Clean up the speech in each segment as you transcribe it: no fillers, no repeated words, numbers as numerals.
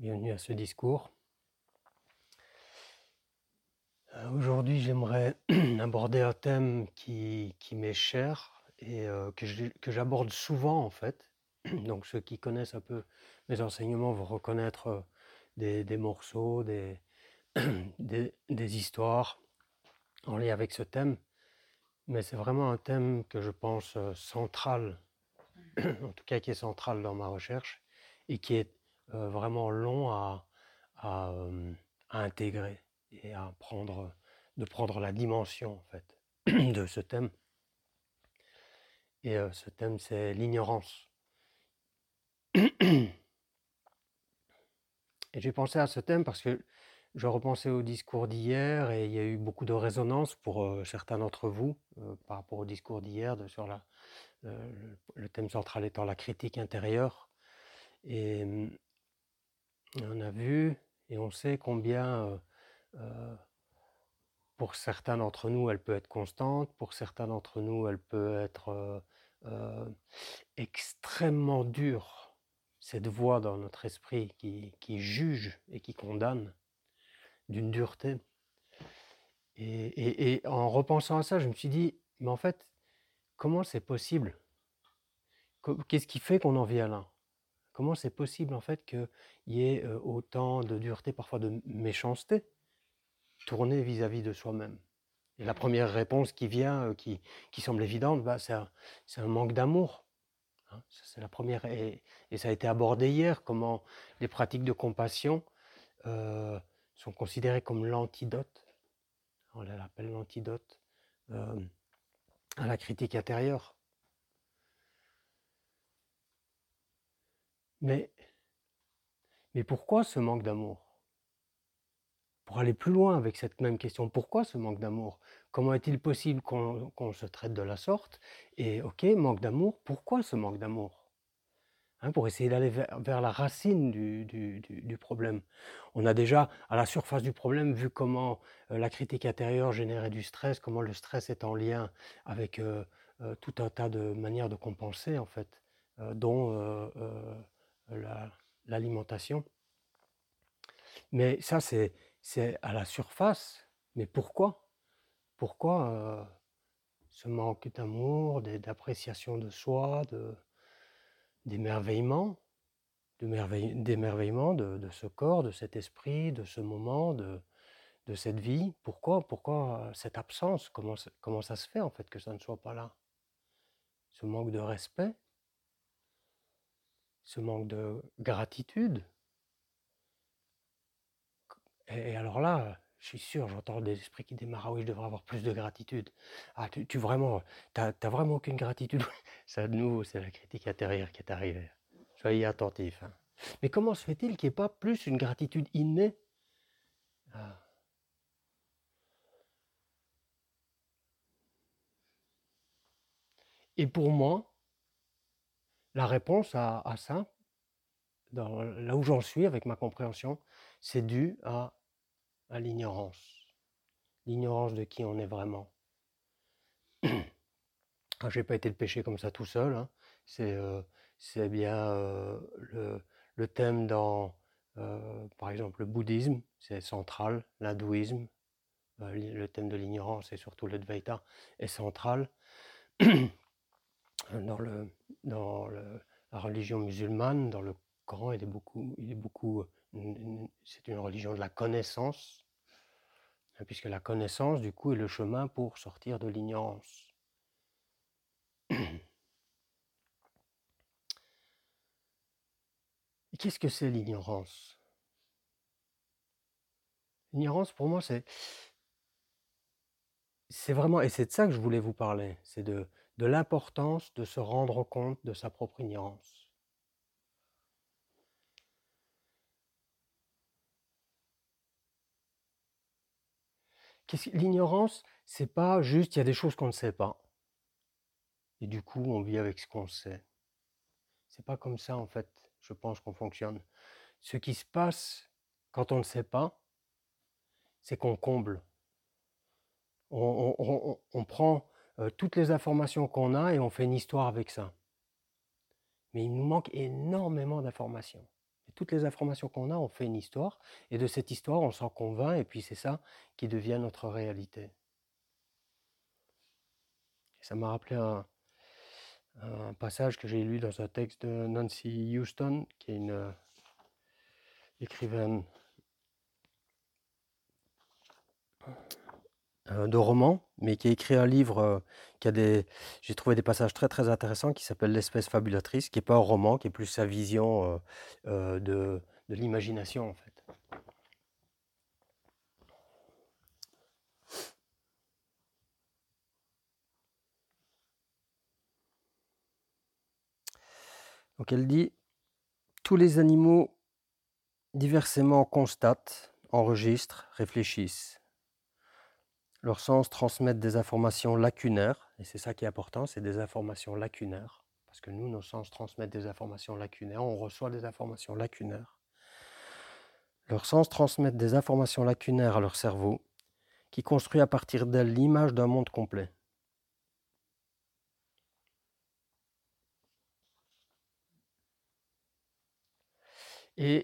Bienvenue à ce discours. Aujourd'hui, j'aimerais aborder un thème qui m'est cher et que j'aborde souvent en fait. Donc ceux qui connaissent un peu mes enseignements vont reconnaître des morceaux, des histoires en lien avec ce thème. Mais c'est vraiment un thème que je pense central, en tout cas qui est central dans ma recherche et qui est vraiment long à, à intégrer et de prendre la dimension en fait de ce thème. Et ce thème, c'est l'ignorance. Et j'ai pensé à ce thème parce que je repensais au discours d'hier et il y a eu beaucoup de résonance pour certains d'entre vous par rapport au discours d'hier sur le thème central étant la critique intérieure. Et on a vu et on sait combien pour certains d'entre nous, elle peut être constante, pour certains d'entre nous, elle peut être extrêmement dure, cette voix dans notre esprit qui juge et qui condamne d'une dureté. Et en repensant à ça, je me suis dit, mais en fait, comment c'est possible? Qu'est-ce qui fait qu'on en vient là? Comment c'est possible en fait qu'il y ait autant de dureté, parfois de méchanceté, tournée vis-à-vis de soi-même? Et la première réponse qui vient, qui semble évidente, c'est un manque d'amour. Hein. C'est la première, et ça a été abordé hier, comment les pratiques de compassion sont considérées comme l'antidote, on l'appelle l'antidote, à la critique intérieure. Mais pourquoi ce manque d'amour? Pour aller plus loin avec cette même question, pourquoi ce manque d'amour? Comment est-il possible qu'on se traite de la sorte? Et ok, manque d'amour, pourquoi ce manque d'amour? Hein, pour essayer d'aller vers la racine du problème. On a déjà, à la surface du problème, vu comment la critique intérieure générait du stress, comment le stress est en lien avec tout un tas de manières de compenser, en fait, dont l'alimentation. Mais ça, c'est à la surface. Mais pourquoi? Pourquoi ce manque d'amour, d'appréciation de soi, d'émerveillement, d'émerveillement de ce corps, de cet esprit, de ce moment, de cette vie? Pourquoi cette absence? Comment ça se fait en fait que ça ne soit pas là? Ce manque de respect, ce manque de gratitude. Et alors là, je suis sûr, j'entends des esprits qui disent: «Ah oui, je devrais avoir plus de gratitude». Ah, tu vraiment, t'as vraiment aucune gratitude? Ça, de nouveau, c'est la critique intérieure qui est arrivée. Soyez attentifs, hein. Mais comment se fait-il qu'il n'y ait pas plus une gratitude innée? Ah. Et pour moi, la réponse à ça, là où j'en suis avec ma compréhension, c'est dû à l'ignorance. L'ignorance de qui on est vraiment. Je n'ai pas été le péché comme ça tout seul, hein. C'est bien le thème dans, par exemple, le bouddhisme, c'est central, l'hindouisme, le thème de l'ignorance et surtout le Dvaita est central. Dans la religion musulmane, dans le Coran, c'est une religion de la connaissance, hein, puisque la connaissance, du coup, est le chemin pour sortir de l'ignorance. Et qu'est-ce que c'est l'ignorance? L'ignorance, pour moi, c'est vraiment, et c'est de ça que je voulais vous parler, c'est de l'importance de se rendre compte de sa propre ignorance. L'ignorance, c'est pas juste il y a des choses qu'on ne sait pas. Et du coup, on vit avec ce qu'on sait. C'est pas comme ça, en fait, je pense qu'on fonctionne. Ce qui se passe quand on ne sait pas, c'est qu'on comble. On prend toutes les informations qu'on a et on fait une histoire avec ça. Mais il nous manque énormément d'informations. Et toutes les informations qu'on a, on fait une histoire, et de cette histoire, on s'en convainc, et puis c'est ça qui devient notre réalité. Et ça m'a rappelé un passage que j'ai lu dans un texte de Nancy Houston, qui est une écrivaine de romans, mais qui a écrit un livre j'ai trouvé des passages très très intéressants, qui s'appelle L'espèce fabulatrice, qui n'est pas un roman, qui est plus sa vision de l'imagination en fait. Donc elle dit: tous les animaux diversement constatent, enregistrent, réfléchissent. Leurs sens transmettent des informations lacunaires, et c'est ça qui est important, c'est des informations lacunaires, parce que nous, nos sens transmettent des informations lacunaires, on reçoit des informations lacunaires. Leurs sens transmettent des informations lacunaires à leur cerveau, qui construit à partir d'elles l'image d'un monde complet. Et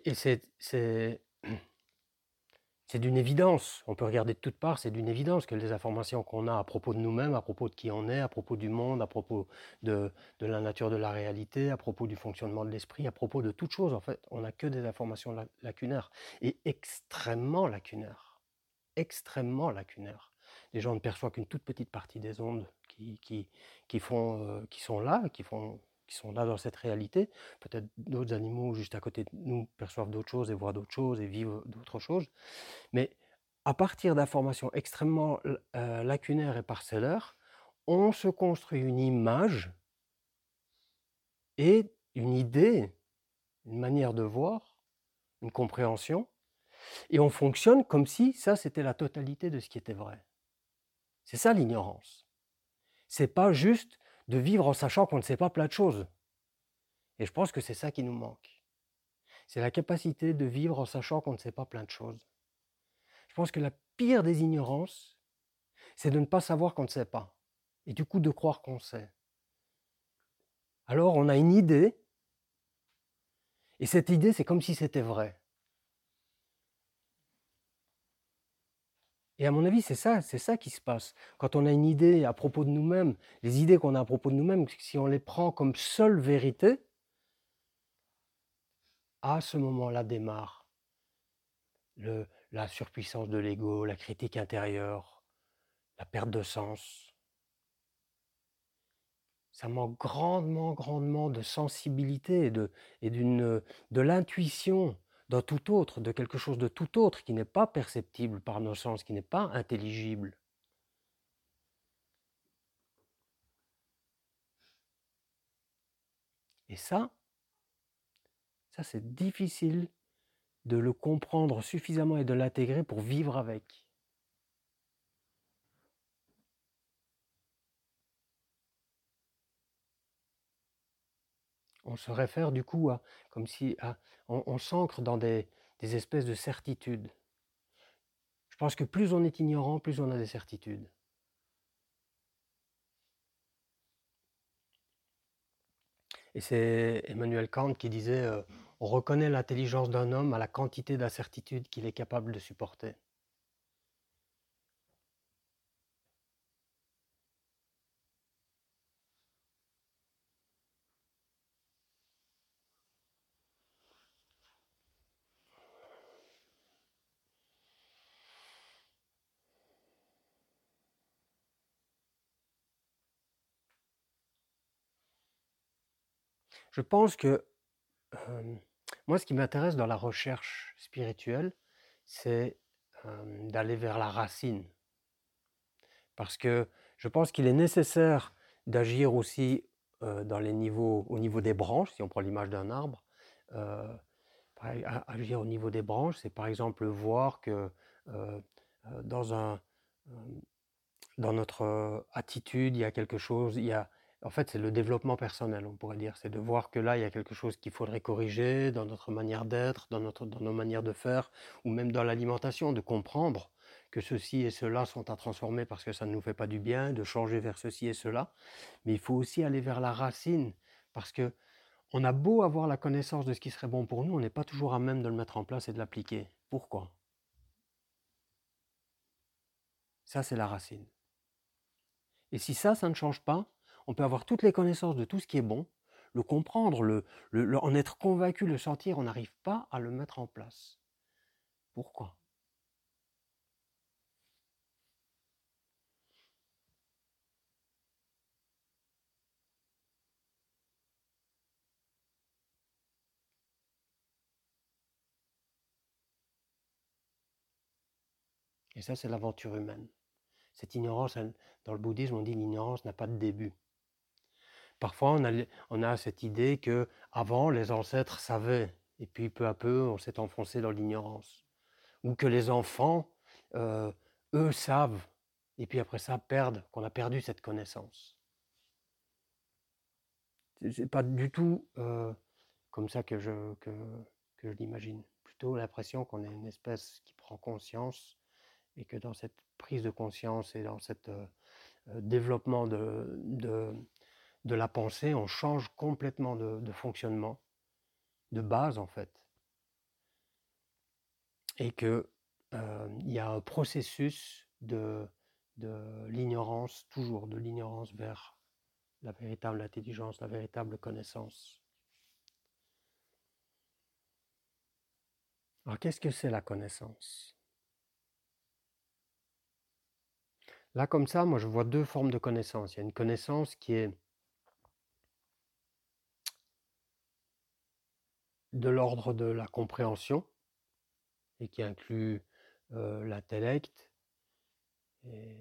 c'est d'une évidence, on peut regarder de toutes parts, c'est d'une évidence que les informations qu'on a à propos de nous-mêmes, à propos de qui on est, à propos du monde, à propos de la nature de la réalité, à propos du fonctionnement de l'esprit, à propos de toute chose, en fait, on n'a que des informations lacunaires, et extrêmement lacunaires. Extrêmement lacunaires. Les gens ne perçoivent qu'une toute petite partie des ondes qui sont là, qui sont là dans cette réalité. Peut-être d'autres animaux juste à côté de nous perçoivent d'autres choses et voient d'autres choses et vivent d'autres choses. Mais à partir d'informations extrêmement lacunaires et parcellaires, on se construit une image et une idée, une manière de voir, une compréhension, et on fonctionne comme si ça, c'était la totalité de ce qui était vrai. C'est ça l'ignorance. C'est pas juste de vivre en sachant qu'on ne sait pas plein de choses. Et je pense que c'est ça qui nous manque. C'est la capacité de vivre en sachant qu'on ne sait pas plein de choses. Je pense que la pire des ignorances, c'est de ne pas savoir qu'on ne sait pas. Et du coup de croire qu'on sait. Alors on a une idée, et cette idée, c'est comme si c'était vrai. Et à mon avis, c'est ça qui se passe. Quand on a une idée à propos de nous-mêmes, les idées qu'on a à propos de nous-mêmes, si on les prend comme seule vérité, à ce moment-là démarre la surpuissance de l'ego, la critique intérieure, la perte de sens. Ça manque grandement, grandement de sensibilité et de l'intuition d'un tout autre, de quelque chose de tout autre qui n'est pas perceptible par nos sens, qui n'est pas intelligible. Et ça c'est difficile de le comprendre suffisamment et de l'intégrer pour vivre avec. On se réfère du coup comme si on s'ancre dans des espèces de certitudes. Je pense que plus on est ignorant, plus on a des certitudes. Et c'est Emmanuel Kant qui disait on reconnaît l'intelligence d'un homme à la quantité d'incertitudes qu'il est capable de supporter. Je pense que moi, ce qui m'intéresse dans la recherche spirituelle, c'est d'aller vers la racine. Parce que je pense qu'il est nécessaire d'agir aussi au niveau des branches, si on prend l'image d'un arbre. Agir au niveau des branches, c'est par exemple voir que dans notre attitude, il y a quelque chose, en fait, c'est le développement personnel, on pourrait dire. C'est de voir que là, il y a quelque chose qu'il faudrait corriger dans notre manière d'être, dans nos manières de faire, ou même dans l'alimentation, de comprendre que ceci et cela sont à transformer parce que ça ne nous fait pas du bien, de changer vers ceci et cela. Mais il faut aussi aller vers la racine, parce que On a beau avoir la connaissance de ce qui serait bon pour nous, on n'est pas toujours à même de le mettre en place et de l'appliquer. Pourquoi? Ça, c'est la racine. Et si ça ne change pas, on peut avoir toutes les connaissances de tout ce qui est bon, le comprendre, en être convaincu, le sentir, on n'arrive pas à le mettre en place. Pourquoi? Et ça, c'est l'aventure humaine. Cette ignorance, dans le bouddhisme, on dit l'ignorance n'a pas de début. Parfois, on a cette idée que avant les ancêtres savaient, et puis peu à peu, on s'est enfoncé dans l'ignorance. Ou que les enfants, eux, savent, et puis après ça, qu'on a perdu cette connaissance. C'est pas du tout comme ça que je l'imagine. Plutôt l'impression qu'on est une espèce qui prend conscience, et que dans cette prise de conscience et dans cet développement de la pensée, on change complètement de fonctionnement, de base en fait. Et qu'il y a un processus de l'ignorance, toujours de l'ignorance vers la véritable intelligence, la véritable connaissance. Alors qu'est-ce que c'est la connaissance? Là comme ça, moi je vois deux formes de connaissance. Il y a une connaissance qui est de l'ordre de la compréhension et qui inclut l'intellect et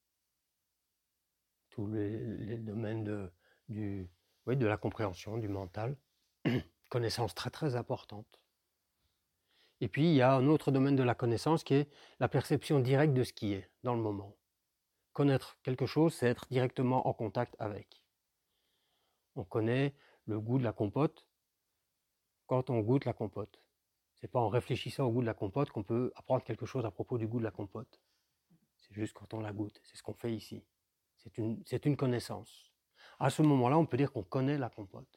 tous les domaines de la compréhension, du mental. Connaissance très très importante. Et puis il y a un autre domaine de la connaissance qui est la perception directe de ce qui est dans le moment. Connaître quelque chose, c'est être directement en contact avec. On connaît le goût de la compote quand on goûte la compote. C'est pas en réfléchissant au goût de la compote qu'on peut apprendre quelque chose à propos du goût de la compote. C'est juste quand on la goûte. C'est ce qu'on fait ici. C'est une connaissance. À ce moment-là, on peut dire qu'on connaît la compote.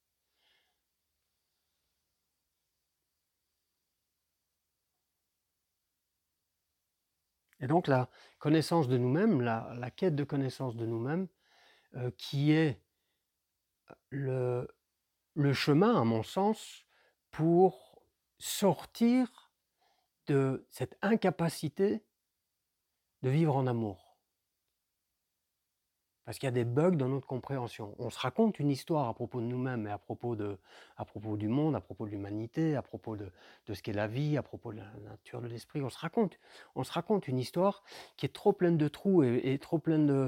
Et donc la connaissance de nous-mêmes, la quête de connaissance de nous-mêmes, qui est le chemin, à mon sens, pour sortir de cette incapacité de vivre en amour. Parce qu'il y a des bugs dans notre compréhension. On se raconte une histoire à propos de nous-mêmes et à propos du monde, à propos de l'humanité, à propos de ce qu'est la vie, à propos de la nature de l'esprit. On se raconte une histoire qui est trop pleine de trous et trop pleine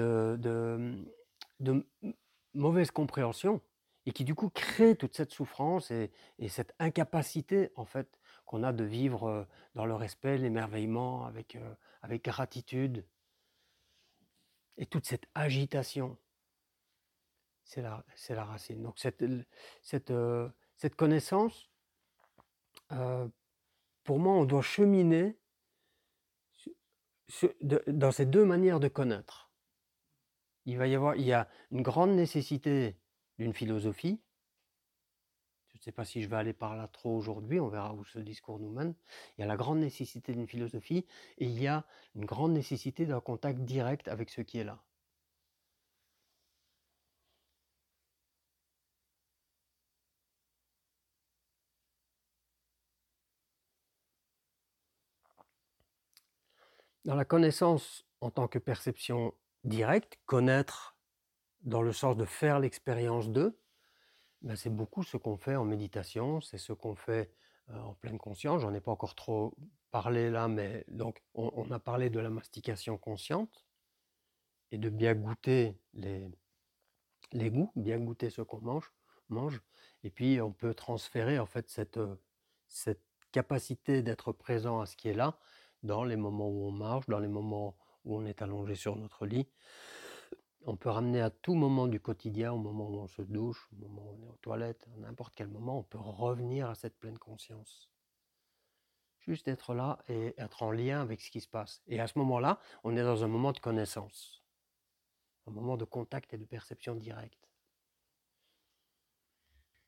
de mauvaise compréhension, et qui du coup crée toute cette souffrance et cette incapacité en fait qu'on a de vivre dans le respect, l'émerveillement, avec gratitude. Et toute cette agitation, c'est la racine. Donc cette connaissance, pour moi, on doit cheminer dans ces deux manières de connaître. Il y a une grande nécessité d'une philosophie. Je ne sais pas si je vais aller par là trop aujourd'hui, on verra où ce discours nous mène. Il y a la grande nécessité d'une philosophie et il y a une grande nécessité d'un contact direct avec ce qui est là. Dans la connaissance en tant que perception directe, connaître dans le sens de faire l'expérience de, ben c'est beaucoup ce qu'on fait en méditation, c'est ce qu'on fait en pleine conscience. J'en ai pas encore trop parlé là, mais donc on a parlé de la mastication consciente et de bien goûter les goûts, bien goûter ce qu'on mange. Et puis on peut transférer en fait cette capacité d'être présent à ce qui est là dans les moments où on marche, dans les moments où on est allongé sur notre lit. On peut ramener à tout moment du quotidien, au moment où on se douche, au moment où on est aux toilettes, à n'importe quel moment, on peut revenir à cette pleine conscience. Juste être là et être en lien avec ce qui se passe. Et à ce moment-là, on est dans un moment de connaissance, un moment de contact et de perception directe.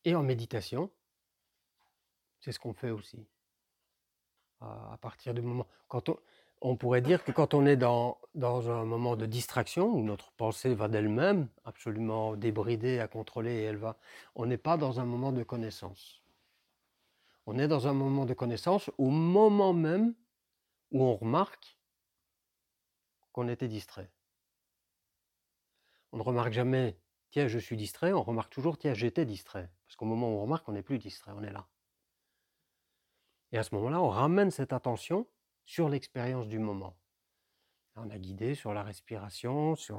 Et en méditation, c'est ce qu'on fait aussi. À partir du moment... on pourrait dire que quand on est dans un moment de distraction, où notre pensée va d'elle-même, absolument débridée, à contrôler, et on n'est pas dans un moment de connaissance. On est dans un moment de connaissance au moment même où on remarque qu'on était distrait. On ne remarque jamais, tiens, je suis distrait, on remarque toujours, tiens, j'étais distrait. Parce qu'au moment où on remarque, on n'est plus distrait, on est là. Et à ce moment-là, on ramène cette attention sur l'expérience du moment. On a guidé sur la respiration, sur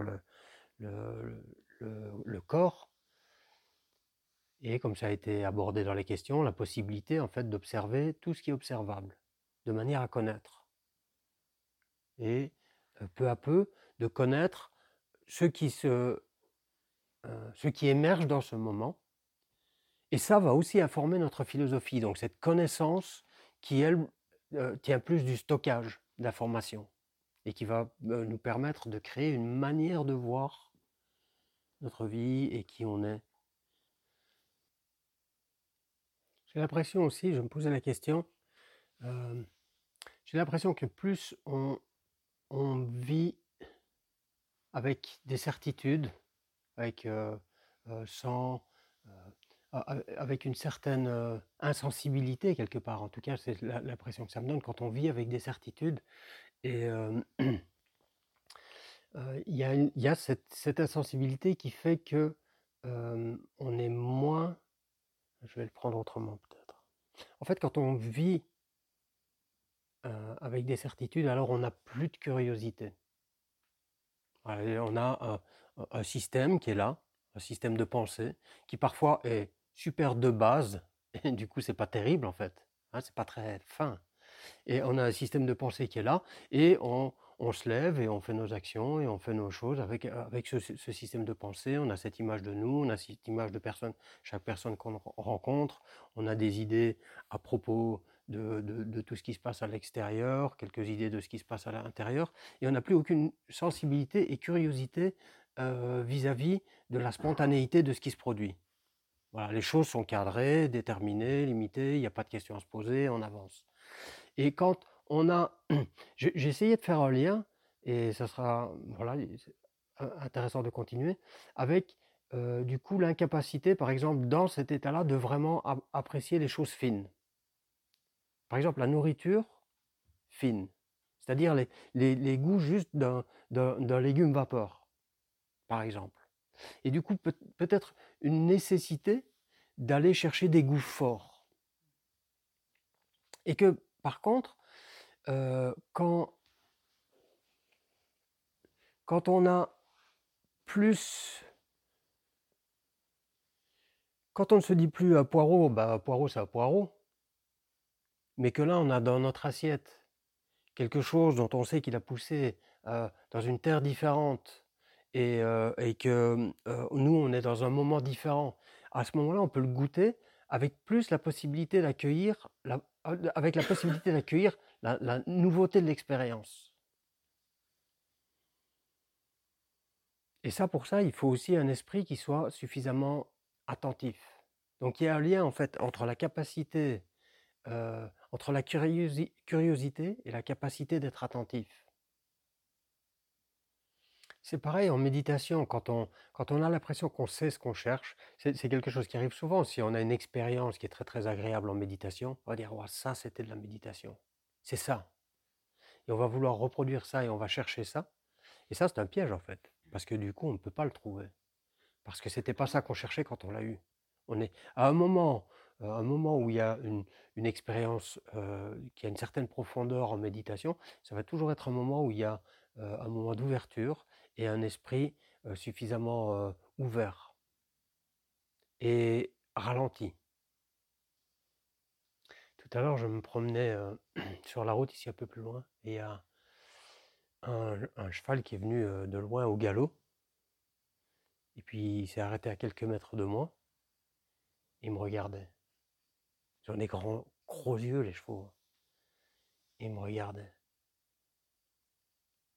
le corps. Et comme ça a été abordé dans les questions, la possibilité en fait d'observer tout ce qui est observable, de manière à connaître. Et peu à peu, de connaître ce qui émerge dans ce moment. Et ça va aussi informer notre philosophie. Donc cette connaissance qui, elle, tient plus du stockage d'informations et qui va nous permettre de créer une manière de voir notre vie et qui on est. J'ai l'impression aussi, je me posais la question, j'ai l'impression que plus on vit avec des certitudes, avec, sans, avec une certaine insensibilité quelque part, en tout cas c'est l'impression que ça me donne quand on vit avec des certitudes, et il y a cette insensibilité qui fait que on est moins, je vais le prendre autrement peut-être. En fait, quand on vit avec des certitudes, alors on n'a plus de curiosité. On a un système qui est là, un système de pensée, qui parfois est super de base, et du coup c'est pas terrible en fait, hein, c'est pas très fin. Et on a un système de pensée qui est là, et on se lève et on fait nos actions et on fait nos choses avec ce système de pensée. On a cette image de nous, on a cette image de chaque personne qu'on rencontre, on a des idées à propos de tout ce qui se passe à l'extérieur, quelques idées de ce qui se passe à l'intérieur, et on n'a plus aucune sensibilité et curiosité vis-à-vis de la spontanéité de ce qui se produit. Voilà, les choses sont cadrées, déterminées, limitées, il n'y a pas de questions à se poser, on avance. Et quand on a... J'ai essayé de faire un lien, et ça sera voilà, intéressant de continuer, avec du coup l'incapacité, par exemple, dans cet état-là, de vraiment apprécier les choses fines. Par exemple, la nourriture fine, c'est-à-dire les goûts juste d'un légume vapeur, par exemple. Et du coup, peut-être une nécessité d'aller chercher des goûts forts. Et que, par contre, quand on a plus... Quand on ne se dit plus poireau, bah poireau c'est un poireau, mais que là on a dans notre assiette quelque chose dont on sait qu'il a poussé dans une terre différente, et que nous on est dans un moment différent, à ce moment-là on peut le goûter avec plus la possibilité d'accueillir la nouveauté de l'expérience. Et ça, pour ça, il faut aussi un esprit qui soit suffisamment attentif. Donc il y a un lien en fait entre la capacité, entre la curiosité et la capacité d'être attentif. C'est pareil en méditation, quand on a l'impression qu'on sait ce qu'on cherche, c'est quelque chose qui arrive souvent. Si on a une expérience qui est très très agréable en méditation, on va dire oh, ça c'était de la méditation, c'est ça. Et on va vouloir reproduire ça et on va chercher ça. Et ça c'est un piège en fait, parce que du coup on ne peut pas le trouver. Parce que c'était pas ça qu'on cherchait quand on l'a eu. On est à un moment où il y a une expérience qui a une certaine profondeur en méditation, ça va toujours être un moment où il y a un moment d'ouverture et un esprit suffisamment ouvert et ralenti. Tout à l'heure, je me promenais sur la route ici un peu plus loin, et il y a un cheval qui est venu de loin au galop, et puis il s'est arrêté à quelques mètres de moi, et il me regardait. Ils ont des gros yeux, les chevaux. Et il me regardait.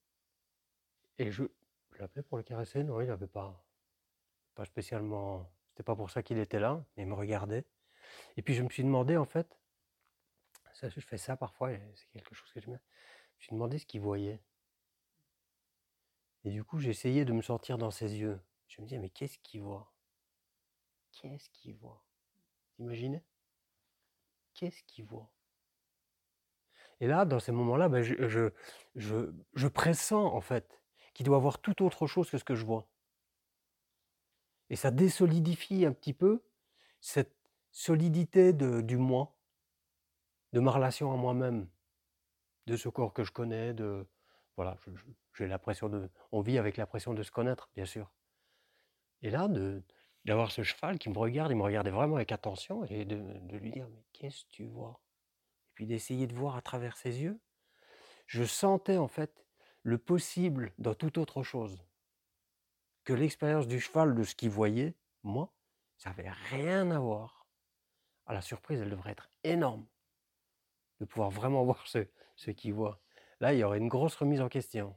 Et je l'appelais pour le caresser. Non, il n'avait pas spécialement... c'était pas pour ça qu'il était là, mais il me regardait. Et puis je me suis demandé, en fait, ça, je fais ça parfois, et c'est quelque chose que je me suis demandé ce qu'il voyait. Et du coup, j'ai essayé de me sentir dans ses yeux. Je me disais, mais qu'est-ce qu'il voit? Qu'est-ce qu'il voit? Imaginez? Qu'est-ce qu'il voit? Et là, dans ces moments-là, ben, je pressens, en fait, qu'il doit voir tout autre chose que ce que je vois. Et ça désolidifie un petit peu cette solidité du moi, de ma relation à moi-même, de ce corps que je connais, voilà, j'ai l'impression on vit avec l'impression de se connaître, bien sûr. Et là, d'avoir ce cheval qui me regarde, il me regardait vraiment avec attention, et de lui dire, mais qu'est-ce que tu vois? Et puis d'essayer de voir à travers ses yeux, je sentais en fait le possible dans toute autre chose. Que l'expérience du cheval, de ce qu'il voyait, moi, ça n'avait rien à voir. Ah, la surprise, elle devrait être énorme de pouvoir vraiment voir ce qu'il voit. Là, il y aurait une grosse remise en question.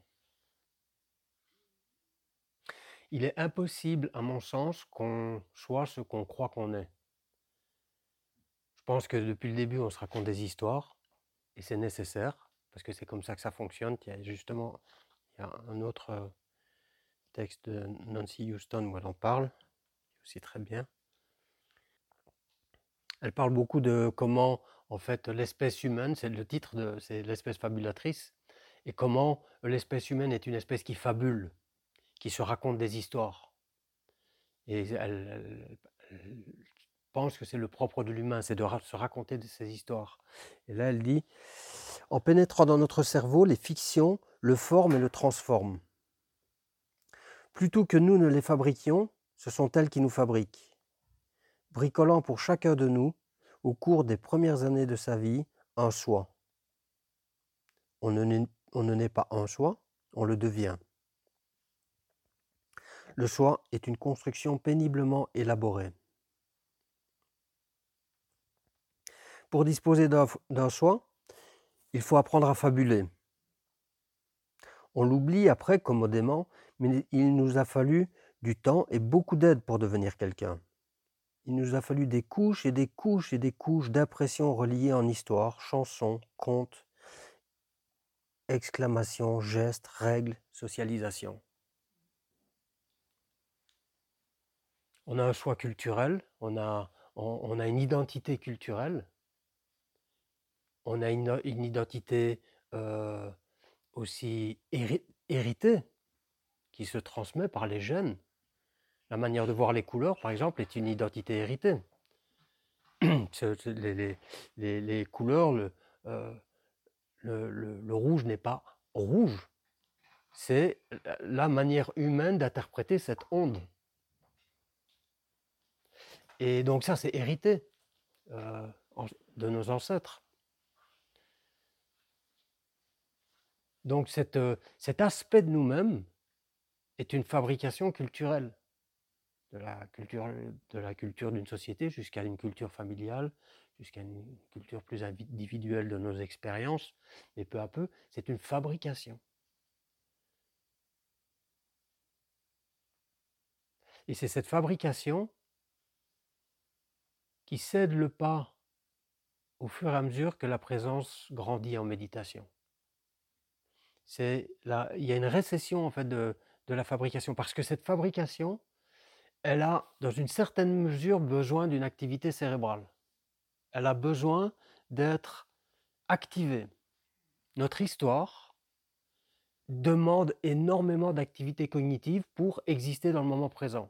Il est impossible, à mon sens, qu'on soit ce qu'on croit qu'on est. Je pense que depuis le début, on se raconte des histoires, et c'est nécessaire, parce que c'est comme ça que ça fonctionne. Il y a un autre texte de Nancy Houston où elle en parle, aussi très bien. Elle parle beaucoup de comment, en fait, l'espèce humaine, c'est le titre, c'est l'espèce fabulatrice, et comment l'espèce humaine est une espèce qui fabule, qui se raconte des histoires. Et elle pense que c'est le propre de l'humain, c'est de se raconter ces histoires. Et là, elle dit, en pénétrant dans notre cerveau, les fictions le forment et le transforment. Plutôt que nous ne les fabriquions, ce sont elles qui nous fabriquent. Bricolant pour chacun de nous, au cours des premières années de sa vie, un soi. On ne naît pas un soi, on le devient. Le soi est une construction péniblement élaborée. Pour disposer d'un soi, il faut apprendre à fabuler. On l'oublie après commodément, mais il nous a fallu du temps et beaucoup d'aide pour devenir quelqu'un. Il nous a fallu des couches et des couches et des couches d'impressions reliées en histoire, chansons, contes, exclamations, gestes, règles, socialisation. On a un choix culturel, on a une identité culturelle, on a une identité aussi héritée, qui se transmet par les gènes. La manière de voir les couleurs, par exemple, est une identité héritée. Les couleurs, le rouge n'est pas rouge, c'est la manière humaine d'interpréter cette onde. Et donc ça, c'est hérité de nos ancêtres. Donc cet aspect de nous-mêmes est une fabrication culturelle, de la culture d'une société jusqu'à une culture familiale, jusqu'à une culture plus individuelle de nos expériences, mais peu à peu, c'est une fabrication. Et c'est cette fabrication qui cède le pas au fur et à mesure que la présence grandit en méditation. Il y a une récession en fait de la fabrication, parce que cette fabrication, elle a dans une certaine mesure besoin d'une activité cérébrale. Elle a besoin d'être activée. Notre histoire demande énormément d'activité cognitive pour exister dans le moment présent.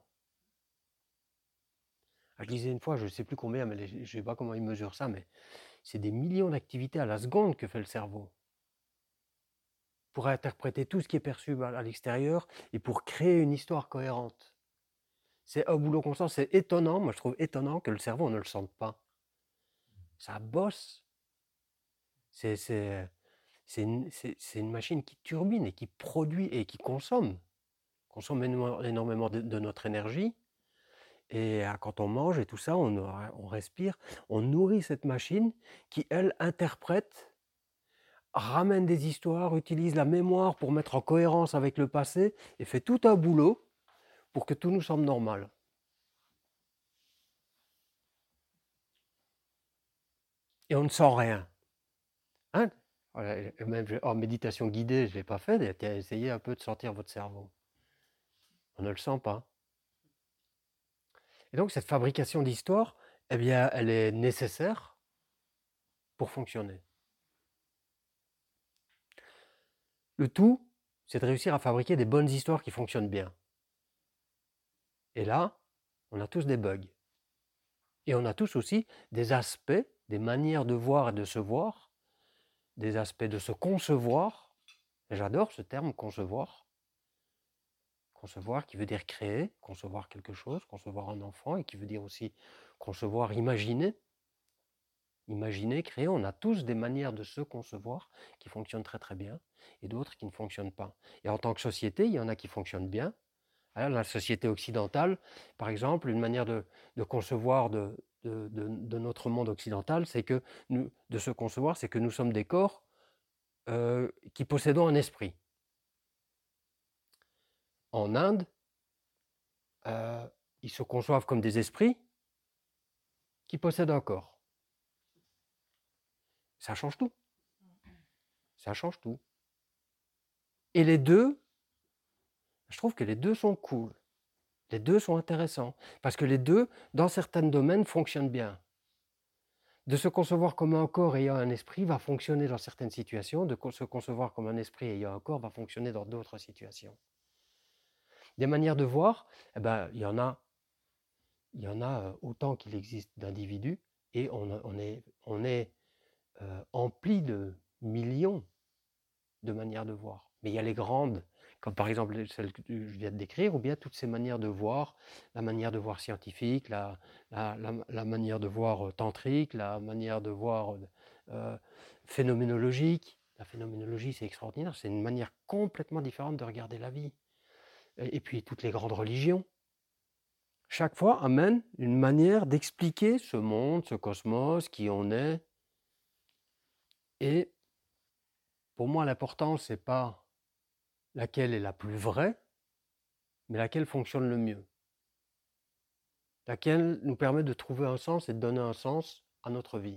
Je disais une fois, je ne sais plus combien, mais je ne sais pas comment ils mesurent ça, mais c'est des millions d'activités à la seconde que fait le cerveau pour interpréter tout ce qui est perçu à l'extérieur et pour créer une histoire cohérente. C'est un boulot constant, c'est étonnant, moi je trouve étonnant que le cerveau ne le sente pas. Ça bosse. C'est une machine qui turbine et qui produit et qui consomme énormément de notre énergie. Et quand on mange et tout ça, on respire, on nourrit cette machine qui, elle, interprète, ramène des histoires, utilise la mémoire pour mettre en cohérence avec le passé et fait tout un boulot pour que tout nous semble normal. et on ne sent rien. Hein? Voilà, même en méditation guidée, je ne l'ai pas fait, essayez un peu de sentir votre cerveau. On ne le sent pas. Et donc cette fabrication d'histoire, eh bien, elle est nécessaire pour fonctionner. Le tout, c'est de réussir à fabriquer des bonnes histoires qui fonctionnent bien. Et là, on a tous des bugs. Et on a tous aussi des aspects, des manières de voir et de se voir, des aspects de se concevoir. J'adore ce terme concevoir. Concevoir qui veut dire créer, concevoir quelque chose, concevoir un enfant, et qui veut dire aussi concevoir, imaginer. Imaginer, créer, on a tous des manières de se concevoir qui fonctionnent très très bien, et d'autres qui ne fonctionnent pas. Et en tant que société, il y en a qui fonctionnent bien. Alors, la société occidentale, par exemple, une manière de concevoir de notre monde occidental, c'est que de se concevoir, c'est que nous sommes des corps qui possédons un esprit. En Inde, ils se conçoivent comme des esprits qui possèdent un corps. Ça change tout. Ça change tout. Et les deux, je trouve que les deux sont cool. Les deux sont intéressants. Parce que les deux, dans certains domaines, fonctionnent bien. De se concevoir comme un corps ayant un esprit va fonctionner dans certaines situations. De se concevoir comme un esprit ayant un corps va fonctionner dans d'autres situations. Des manières de voir, eh ben, il y en a autant qu'il existe d'individus. Et on est empli de millions de manières de voir. Mais il y a les grandes, comme par exemple celles que je viens de décrire, ou bien toutes ces manières de voir, la manière de voir scientifique, la manière de voir tantrique, la manière de voir phénoménologique. La phénoménologie, c'est extraordinaire, c'est une manière complètement différente de regarder la vie. Et puis toutes les grandes religions, chaque fois amènent une manière d'expliquer ce monde, ce cosmos, qui on est. Et pour moi, l'important, c'est pas laquelle est la plus vraie, mais laquelle fonctionne le mieux. Laquelle nous permet de trouver un sens et de donner un sens à notre vie.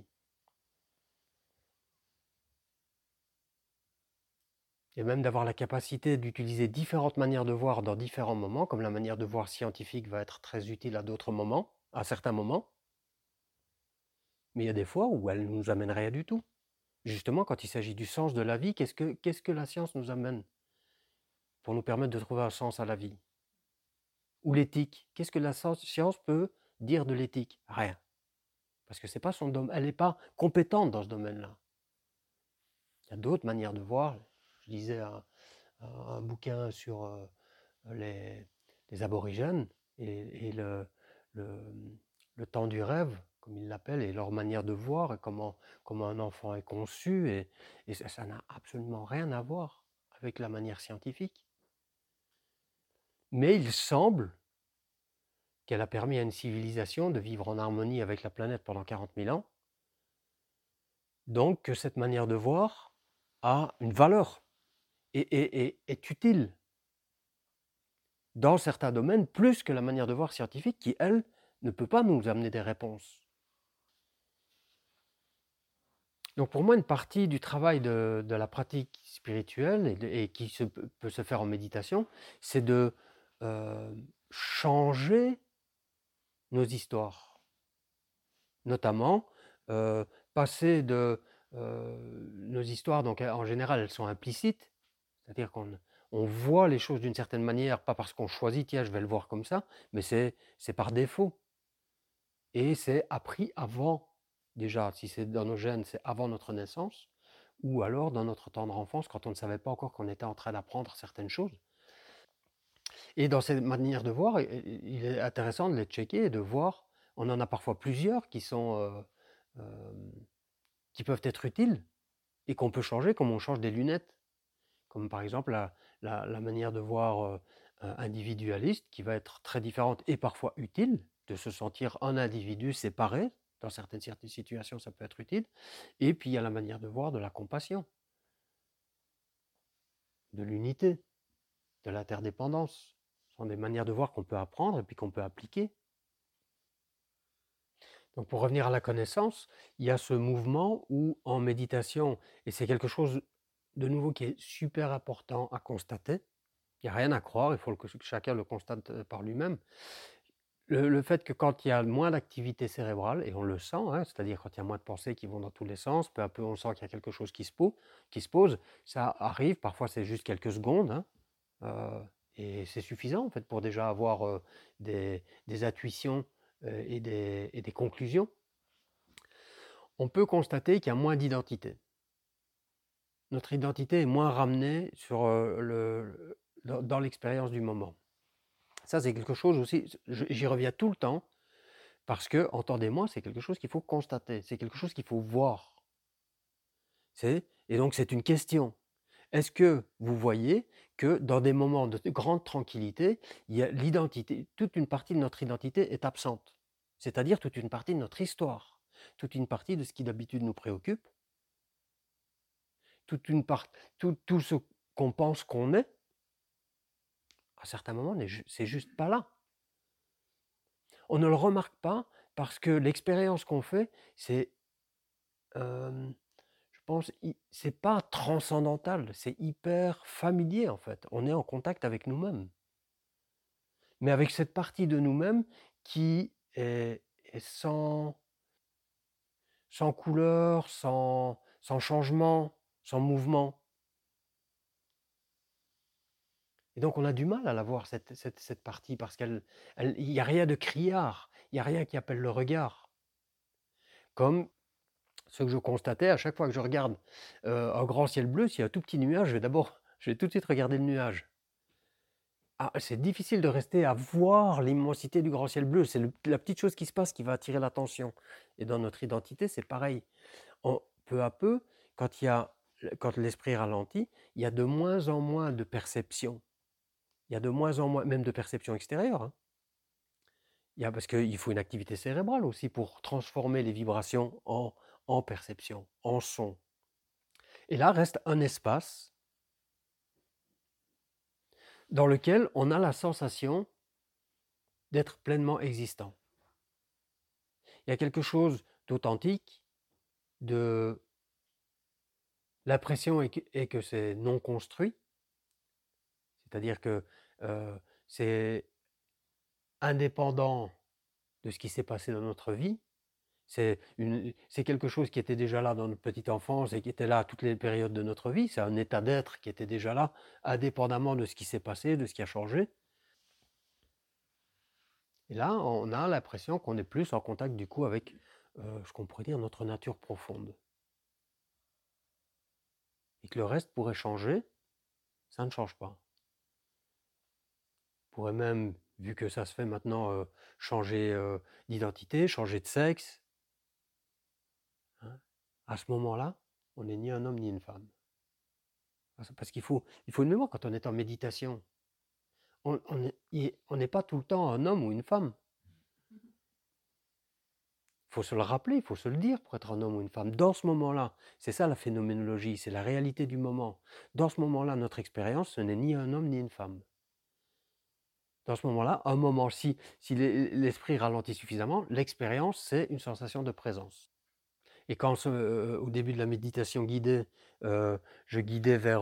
Et même d'avoir la capacité d'utiliser différentes manières de voir dans différents moments, comme la manière de voir scientifique va être très utile à d'autres moments, à certains moments. Mais il y a des fois où elle ne nous amène rien du tout. Justement, quand il s'agit du sens de la vie, qu'est-ce que la science nous amène pour nous permettre de trouver un sens à la vie? Ou l'éthique, qu'est-ce que la science peut dire de l'éthique? Rien. Parce que c'est pas son domaine, elle n'est pas compétente dans ce domaine-là. Il y a d'autres manières de voir. Je lisais un bouquin sur les aborigènes et le temps du rêve, comme ils l'appellent, et leur manière de voir, et comment un enfant est conçu, et ça n'a absolument rien à voir avec la manière scientifique. Mais il semble qu'elle a permis à une civilisation de vivre en harmonie avec la planète pendant 40 000 ans, donc que cette manière de voir a une valeur et est utile dans certains domaines, plus que la manière de voir scientifique qui, elle, ne peut pas nous amener des réponses. Donc pour moi, une partie du travail de la pratique spirituelle et qui peut se faire en méditation, c'est de changer nos histoires. Notamment, passer de nos histoires, donc en général, elles sont implicites, c'est-à-dire qu'on voit les choses d'une certaine manière, pas parce qu'on choisit, tiens, je vais le voir comme ça, mais c'est par défaut. Et c'est appris avant, déjà, si c'est dans nos gènes, c'est avant notre naissance, ou alors dans notre tendre enfance, quand on ne savait pas encore qu'on était en train d'apprendre certaines choses. Et dans ces manières de voir, il est intéressant de les checker et de voir, on en a parfois plusieurs qui peuvent être utiles et qu'on peut changer comme on change des lunettes. Comme par exemple la manière de voir individualiste qui va être très différente et parfois utile, de se sentir un individu séparé. Dans certaines situations, ça peut être utile. Et puis il y a la manière de voir de la compassion, de l'unité, de l'interdépendance. Ce sont des manières de voir qu'on peut apprendre et puis qu'on peut appliquer. Donc pour revenir à la connaissance, il y a ce mouvement où en méditation, et c'est quelque chose de nouveau qui est super important à constater, il n'y a rien à croire, il faut que chacun le constate par lui-même. Le fait que quand il y a moins d'activité cérébrale, et on le sent, hein, c'est-à-dire quand il y a moins de pensées qui vont dans tous les sens, peu à peu on sent qu'il y a quelque chose qui se pose, ça arrive, parfois c'est juste quelques secondes, hein, et c'est suffisant en fait pour déjà avoir des intuitions et des conclusions. On peut constater qu'il y a moins d'identité. Notre identité est moins ramenée dans l'expérience du moment. Ça, c'est quelque chose aussi, j'y reviens tout le temps, parce que, entendez-moi, c'est quelque chose qu'il faut constater, c'est quelque chose qu'il faut voir. Et donc, c'est une question. Est-ce que vous voyez que dans des moments de grande tranquillité, il y a l'identité, toute une partie de notre identité est absente, c'est-à-dire toute une partie de notre histoire, toute une partie de ce qui d'habitude nous préoccupe, tout ce qu'on pense qu'on est, à certains moments, c'est juste pas là. On ne le remarque pas parce que l'expérience qu'on fait, c'est, je pense, c'est pas transcendantal, c'est hyper familier en fait. On est en contact avec nous-mêmes. Mais avec cette partie de nous-mêmes qui est sans couleur, sans changement, sans mouvement. Et donc on a du mal à la voir, cette partie, parce qu'il n'y a rien de criard, il n'y a rien qui appelle le regard. Comme ce que je constatais à chaque fois que je regarde un grand ciel bleu, s'il y a un tout petit nuage, je vais tout de suite regarder le nuage. Ah, c'est difficile de rester à voir l'immensité du grand ciel bleu, c'est la petite chose qui se passe qui va attirer l'attention. Et dans notre identité, c'est pareil. Peu à peu, quand l'esprit ralentit, il y a de moins en moins de perception. Il y a de moins en moins, même de perception extérieure, hein. Parce qu'il faut une activité cérébrale aussi pour transformer les vibrations en perception, en son. Et là reste un espace dans lequel on a la sensation d'être pleinement existant. Il y a quelque chose d'authentique, l'impression est que c'est non construit, c'est-à-dire que c'est indépendant de ce qui s'est passé dans notre vie. C'est quelque chose qui était déjà là dans notre petite enfance et qui était là à toutes les périodes de notre vie. C'est un état d'être qui était déjà là, indépendamment de ce qui s'est passé, de ce qui a changé. Et là, on a l'impression qu'on est plus en contact du coup avec ce qu'on pourrait dire notre nature profonde. Et que le reste pourrait changer, ça ne change pas. On pourrait même, vu que ça se fait maintenant, changer d'identité, changer de sexe. Hein. À ce moment-là, on n'est ni un homme ni une femme. Parce qu'il faut une mémoire quand on est en méditation. On n'est pas tout le temps un homme ou une femme. Il faut se le rappeler, il faut se le dire pour être un homme ou une femme. Dans ce moment-là, c'est ça la phénoménologie, c'est la réalité du moment. Dans ce moment-là, notre expérience, ce n'est ni un homme ni une femme. Dans ce moment-là, un moment, si l'esprit ralentit suffisamment, l'expérience, c'est une sensation de présence. Et quand au début de la méditation guidée, je guidais vers...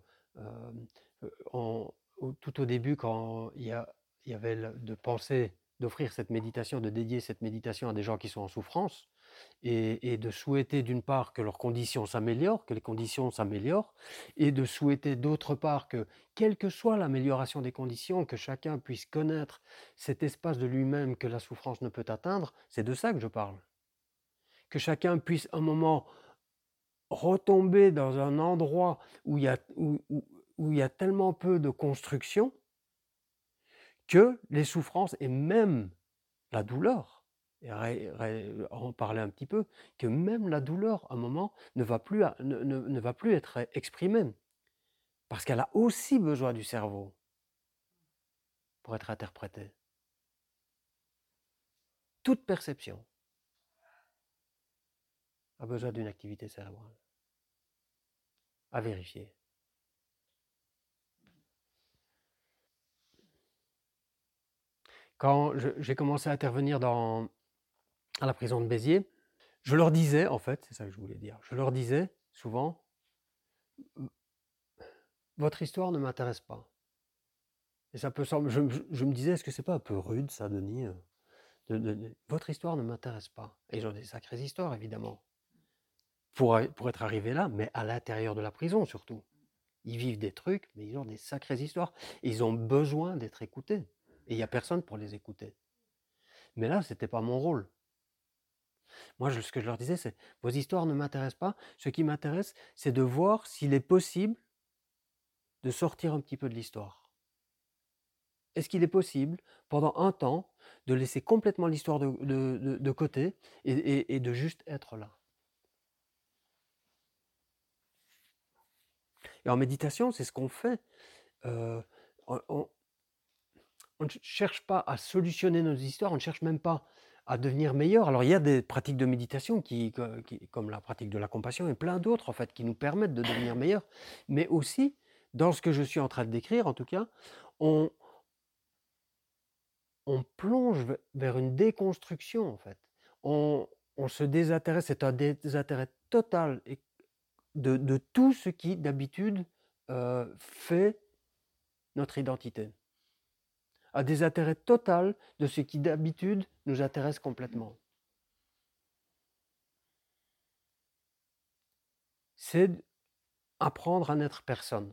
tout au début, quand il y avait de penser d'offrir cette méditation, de dédier cette méditation à des gens qui sont en souffrance, et de souhaiter d'une part que leurs conditions s'améliorent, que les conditions s'améliorent, et de souhaiter d'autre part que, quelle que soit l'amélioration des conditions, que chacun puisse connaître cet espace de lui-même que la souffrance ne peut atteindre, c'est de ça que je parle. Que chacun puisse un moment retomber dans un endroit où il y a tellement peu de construction que les souffrances et même la douleur, et en parler un petit peu, que même la douleur, à un moment, ne va plus être exprimée, parce qu'elle a aussi besoin du cerveau pour être interprétée. Toute perception a besoin d'une activité cérébrale. À vérifier. Quand j'ai commencé à intervenir dans à la prison de Béziers, je leur disais, en fait, c'est ça que je voulais dire, je leur disais souvent, votre histoire ne m'intéresse pas. Et ça peut sembler, je me disais, est-ce que c'est pas un peu rude ça, Denis votre histoire ne m'intéresse pas. Et ils ont des sacrées histoires, évidemment, pour être arrivés là, mais à l'intérieur de la prison surtout. Ils vivent des trucs, mais ils ont des sacrées histoires. Et ils ont besoin d'être écoutés. Et il n'y a personne pour les écouter. Mais là, ce n'était pas mon rôle. Moi, ce que je leur disais, c'est, vos histoires ne m'intéressent pas. Ce qui m'intéresse, c'est de voir s'il est possible de sortir un petit peu de l'histoire. Est-ce qu'il est possible, pendant un temps, de laisser complètement l'histoire de côté et de juste être là? Et en méditation, c'est ce qu'on fait. On ne cherche pas à solutionner nos histoires, on ne cherche même pas à devenir meilleur. Alors il y a des pratiques de méditation comme la pratique de la compassion et plein d'autres en fait qui nous permettent de devenir meilleurs. Mais aussi, dans ce que je suis en train de décrire, en tout cas, on plonge vers une déconstruction en fait. On se désintéresse, c'est un désintérêt total de tout ce qui d'habitude fait notre identité. Un désintérêt total de ce qui d'habitude nous intéresse complètement. C'est apprendre à n'être personne.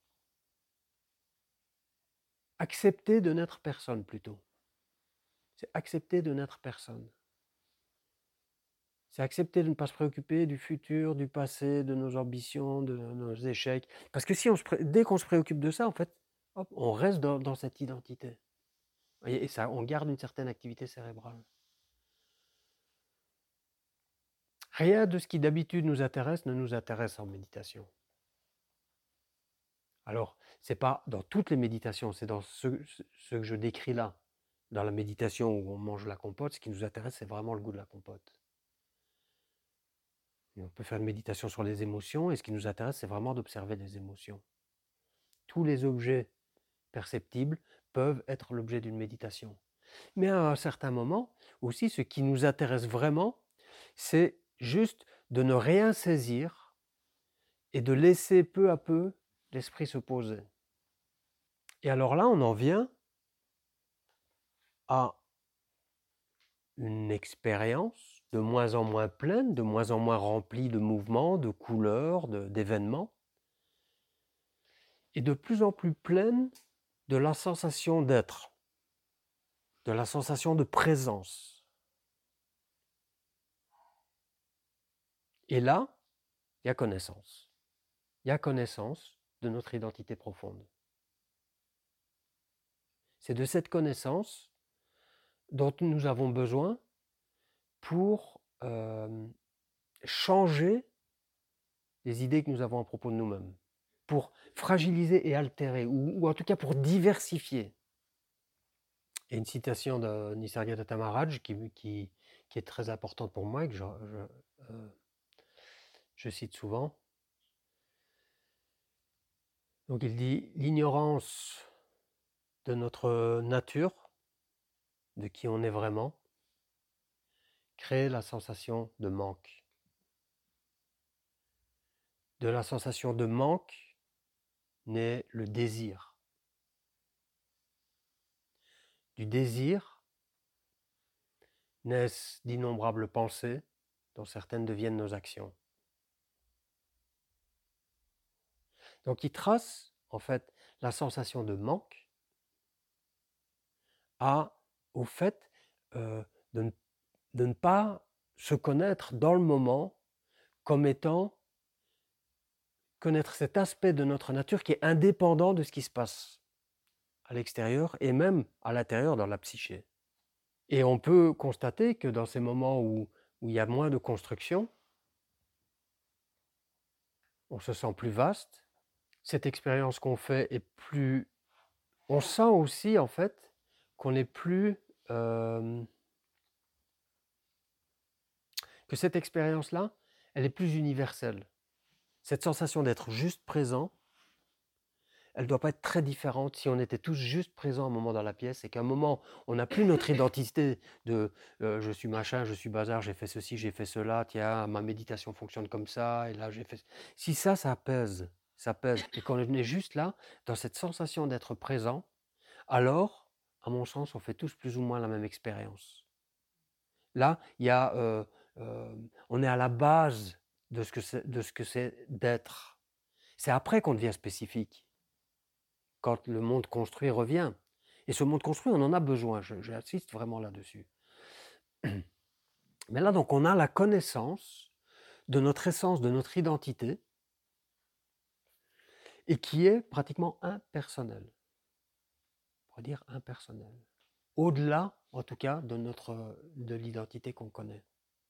Accepter de n'être personne plutôt. C'est accepter de n'être personne. C'est accepter de ne pas se préoccuper du futur, du passé, de nos ambitions, de nos échecs. Parce que dès qu'on se préoccupe de ça, en fait, hop, on reste dans cette identité. Et ça, on garde une certaine activité cérébrale. Rien de ce qui d'habitude nous intéresse ne nous intéresse en méditation. Alors, ce n'est pas dans toutes les méditations, c'est dans ce que je décris là. Dans la méditation où on mange la compote, ce qui nous intéresse, c'est vraiment le goût de la compote. Et on peut faire une méditation sur les émotions, et ce qui nous intéresse, c'est vraiment d'observer les émotions. Tous les objets perceptibles peuvent être l'objet d'une méditation. Mais à un certain moment, aussi, ce qui nous intéresse vraiment, c'est juste de ne rien saisir et de laisser peu à peu l'esprit se poser. Et alors là, on en vient à une expérience de moins en moins pleine, de moins en moins remplie de mouvements, de couleurs, d'événements, et de plus en plus pleine de la sensation d'être, de la sensation de présence. Et là, il y a connaissance. Il y a connaissance de notre identité profonde. C'est de cette connaissance dont nous avons besoin pour changer les idées que nous avons à propos de nous-mêmes, pour fragiliser et altérer, ou en tout cas pour diversifier. Et une citation de Nisargadatta Maharaj qui est très importante pour moi et que je cite souvent. Donc il dit « L'ignorance de notre nature, de qui on est vraiment, crée la sensation de manque. De la sensation de manque naît le désir. Du désir naissent d'innombrables pensées dont certaines deviennent nos actions. » Donc il trace en fait la sensation de manque au fait de ne pas se connaître dans le moment comme étant connaître cet aspect de notre nature qui est indépendant de ce qui se passe à l'extérieur et même à l'intérieur dans la psyché. Et on peut constater que dans ces moments où il y a moins de construction, on se sent plus vaste, cette expérience qu'on fait est plus... On sent aussi en fait qu'on est plus... que cette expérience-là, elle est plus universelle. Cette sensation d'être juste présent, elle doit pas être très différente si on était tous juste présents un moment dans la pièce et qu'à un moment, on n'a plus notre identité de je suis machin, je suis bazar, j'ai fait ceci, j'ai fait cela, tiens, ma méditation fonctionne comme ça, et là j'ai fait. Si ça pèse, et qu'on est juste là, dans cette sensation d'être présent, alors, à mon sens, on fait tous plus ou moins la même expérience. Là, il y a, on est à la base de ce que c'est d'être. C'est après qu'on devient spécifique, quand le monde construit revient. Et ce monde construit, on en a besoin, j'insiste vraiment là-dessus. Mais là, donc, on a la connaissance de notre essence, de notre identité, et qui est pratiquement impersonnelle. On pourrait dire impersonnelle. Au-delà, en tout cas, de l'identité qu'on connaît.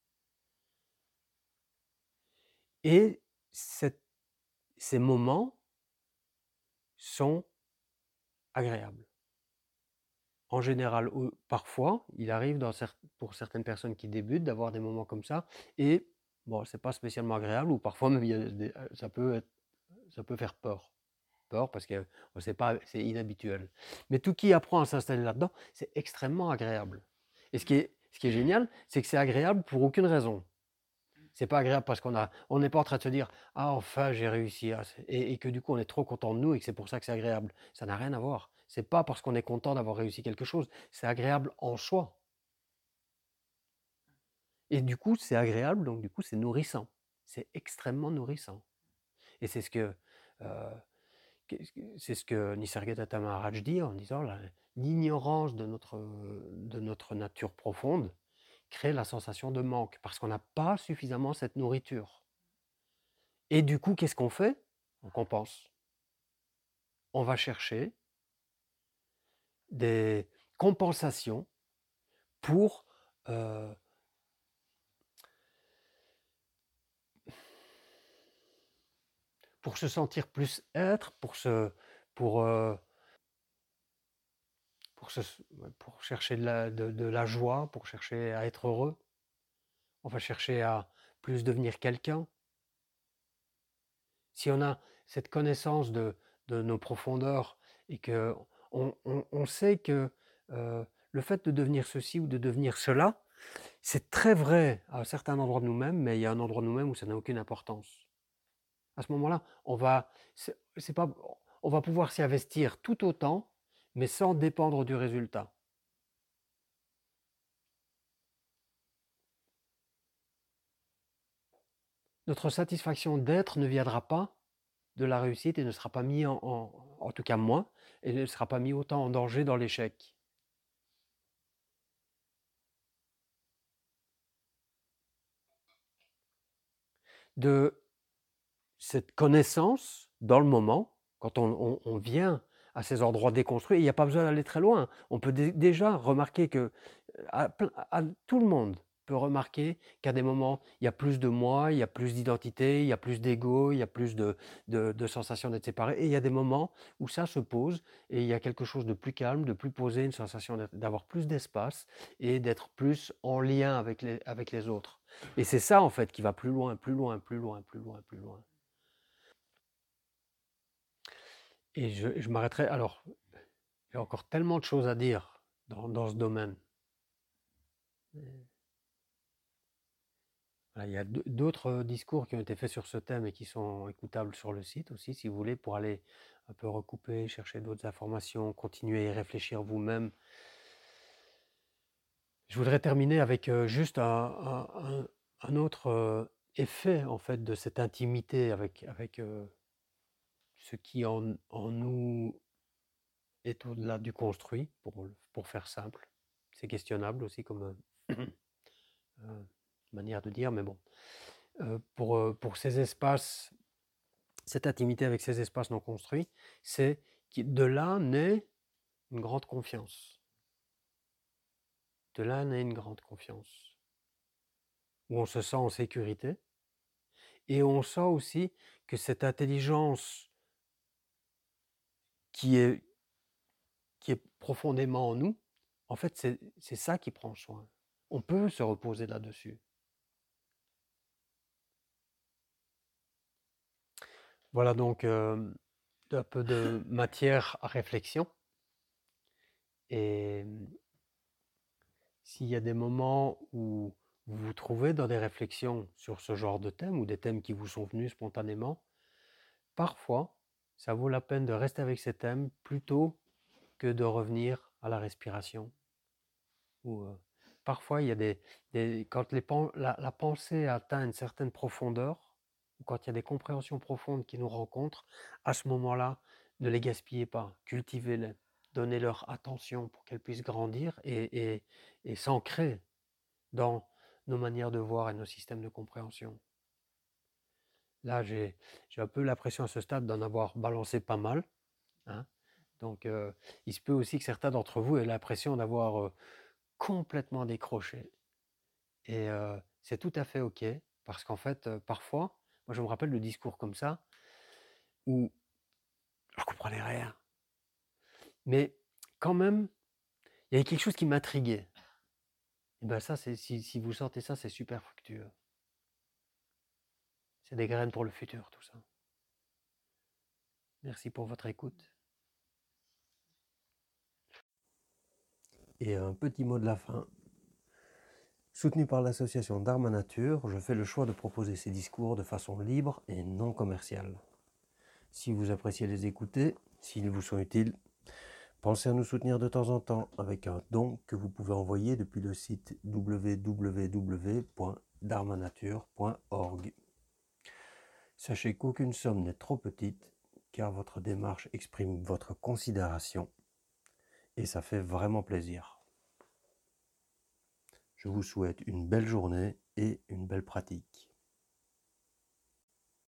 Et ces moments sont agréables. En général, parfois, il arrive pour certaines personnes qui débutent d'avoir des moments comme ça, et bon, c'est pas spécialement agréable, ou parfois même ça peut faire peur. Peur parce que c'est pas, c'est inhabituel. Mais tout qui apprend à s'installer là-dedans, c'est extrêmement agréable. Et ce qui est génial, c'est que c'est agréable pour aucune raison. C'est pas agréable parce on n'est pas en train de se dire ah enfin j'ai réussi et que du coup on est trop content de nous et que c'est pour ça que c'est agréable. Ça n'a rien à voir. C'est pas parce qu'on est content d'avoir réussi quelque chose. C'est agréable en soi. Et du coup c'est agréable, donc du coup c'est nourrissant. C'est extrêmement nourrissant. Et c'est ce que Nisargadatta Maharaj dit en disant l'ignorance de notre nature profonde crée la sensation de manque parce qu'on n'a pas suffisamment cette nourriture. Et du coup, qu'est-ce qu'on fait? On compense. On va chercher des compensations pour se sentir plus être, pour chercher de la joie, pour chercher à être heureux. On va chercher à plus devenir quelqu'un. Si on a cette connaissance de nos profondeurs et que on sait que le fait de devenir ceci ou de devenir cela, c'est très vrai à un certain endroit de nous-mêmes, mais il y a un endroit de nous-mêmes où ça n'a aucune importance. À ce moment-là, on va pouvoir s'y investir tout autant, mais sans dépendre du résultat. Notre satisfaction d'être ne viendra pas de la réussite et ne sera pas mis en tout cas moins, et ne sera pas mis autant en danger dans l'échec. De cette connaissance dans le moment, quand on vient à ces endroits déconstruits, il n'y a pas besoin d'aller très loin. On peut déjà remarquer que tout le monde peut remarquer qu'à des moments, il y a plus de moi, il y a plus d'identité, il y a plus d'ego, il y a plus de sensation d'être séparé. Et il y a des moments où ça se pose et il y a quelque chose de plus calme, de plus posé, une sensation d'avoir plus d'espace et d'être plus en lien avec les autres. Et c'est ça, en fait, qui va plus loin, plus loin, plus loin, plus loin, plus loin. Et je m'arrêterai. Alors, il y a encore tellement de choses à dire dans ce domaine. Voilà, il y a d'autres discours qui ont été faits sur ce thème et qui sont écoutables sur le site aussi, si vous voulez, pour aller un peu recouper, chercher d'autres informations, continuer à y réfléchir vous-même. Je voudrais terminer avec juste un autre effet, en fait, de cette intimité avec ce qui en nous est au-delà du construit, pour faire simple. C'est questionnable aussi comme manière de dire, mais bon. Pour ces espaces, cette intimité avec ces espaces non construits, c'est que de là naît une grande confiance. De là naît une grande confiance, où on se sent en sécurité, et on sent aussi que cette intelligence qui est profondément en nous, en fait, c'est ça qui prend soin. On peut se reposer là-dessus. Voilà donc un peu de matière à réflexion. Et s'il y a des moments où vous vous trouvez dans des réflexions sur ce genre de thème ou des thèmes qui vous sont venus spontanément, parfois, ça vaut la peine de rester avec ces thèmes plutôt que de revenir à la respiration. Ou, parfois, il y a quand la pensée atteint une certaine profondeur, ou quand il y a des compréhensions profondes qui nous rencontrent, à ce moment-là, ne les gaspillez pas, cultivez-les, donnez-leur attention pour qu'elles puissent grandir et s'ancrer dans nos manières de voir et nos systèmes de compréhension. Là, j'ai un peu l'impression à ce stade d'en avoir balancé pas mal, hein. Donc, il se peut aussi que certains d'entre vous aient l'impression d'avoir complètement décroché. Et c'est tout à fait OK, parce qu'en fait, parfois, moi je me rappelle de discours comme ça, où je ne comprenais rien. Mais quand même, il y avait quelque chose qui m'intriguait. Et bien ça, si vous sortez ça, c'est super fructueux. C'est des graines pour le futur, tout ça. Merci pour votre écoute. Et un petit mot de la fin. Soutenu par l'association Dharma Nature, je fais le choix de proposer ces discours de façon libre et non commerciale. Si vous appréciez les écouter, s'ils vous sont utiles, pensez à nous soutenir de temps en temps avec un don que vous pouvez envoyer depuis le site www.dharmanature.org. Sachez qu'aucune somme n'est trop petite, car votre démarche exprime votre considération et ça fait vraiment plaisir. Je vous souhaite une belle journée et une belle pratique.